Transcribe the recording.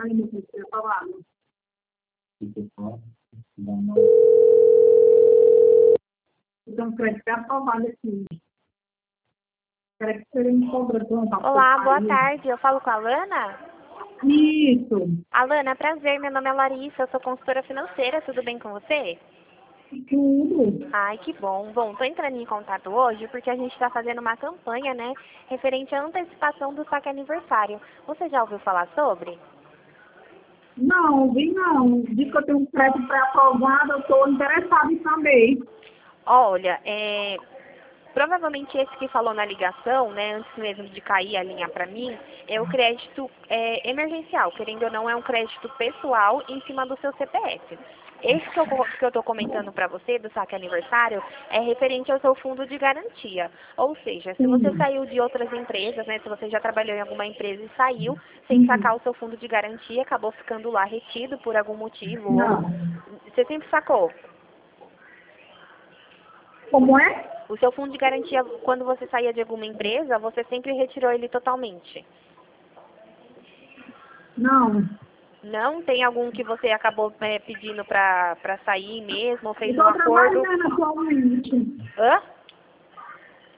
Aí não precisa falar. Então, crédito é aprovado aqui. Crédito seria um cobrador. Olá, boa tarde. Eu falo com a Alana? Isso. Alana, prazer. Meu nome é Larissa, eu sou consultora financeira. Tudo bem com você? Tudo. Ai, que bom. Bom, tô entrando em contato hoje porque a gente está fazendo uma campanha, né, referente à antecipação do saque aniversário. Você já ouviu falar sobre? Não, vi não. Diz que eu tenho um crédito pré-aprovado, eu estou interessada em saber. Olha, provavelmente esse que falou na ligação, né, antes mesmo de cair a linha para mim, é o crédito emergencial. Querendo ou não, é um crédito pessoal em cima do seu CPF. Esse que eu estou comentando para você, do saque aniversário, é referente ao seu fundo de garantia. Ou seja, se você Sim. saiu de outras empresas, né, se você já trabalhou em alguma empresa e saiu sem sacar o seu fundo de garantia, acabou ficando lá retido por algum motivo, ou Não. você sempre sacou. Como é? O seu fundo de garantia, quando você saía de alguma empresa, você sempre retirou ele totalmente. Não. Não tem algum que você acabou pedindo para sair mesmo, ou Eu fez um estou acordo? trabalhando atualmente. Hã?